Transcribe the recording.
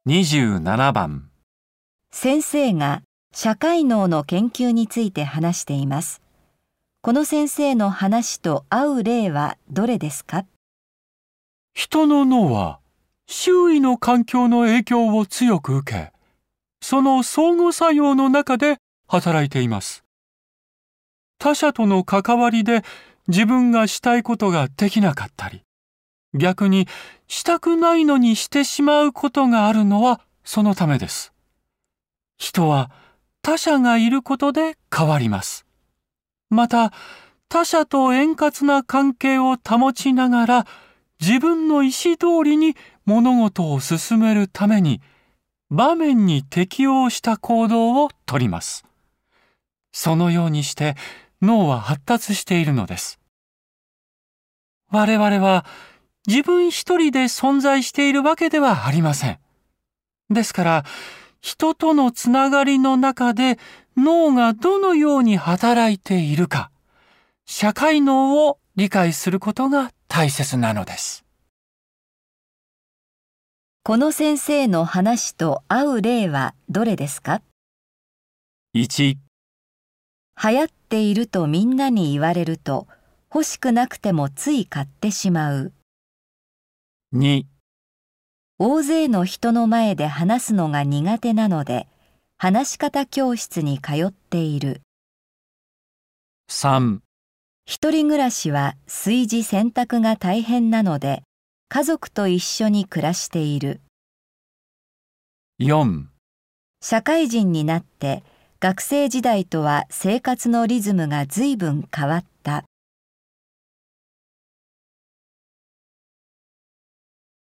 27番。 先生が社会脳の研究について話しています。この先生の話と合う例はどれですか？ 人の脳は周囲の環境の影響を強く受け、その相互作用の中で働いています。他者との関わりで自分がしたいことができなかったり、逆にしたくないのにしてしまうことがあるのはそのためです。人は他者がいることで変わります。また、他者と円滑な関係を保ちながら、自分の意思通りに物事を進めるために、場面に適応した行動をとります。そのようにして脳は発達しているのです。我々は自分一人で存在しているわけではありません。ですから、人とのつながりの中で脳がどのように働いているか、社会脳を理解することが大切なのです。 この先生の話と合う例はどれですか？ 1、 流行っているとみんなに言われると、欲しくなくてもつい買ってしまう。 2、 大勢の人の前で話すのが苦手なので、話し方教室に通っている。 3、 一人暮らしは炊事洗濯が大変なので、家族と一緒に暮らしている。 4、 社会人になって学生時代とは生活のリズムが随分変わった。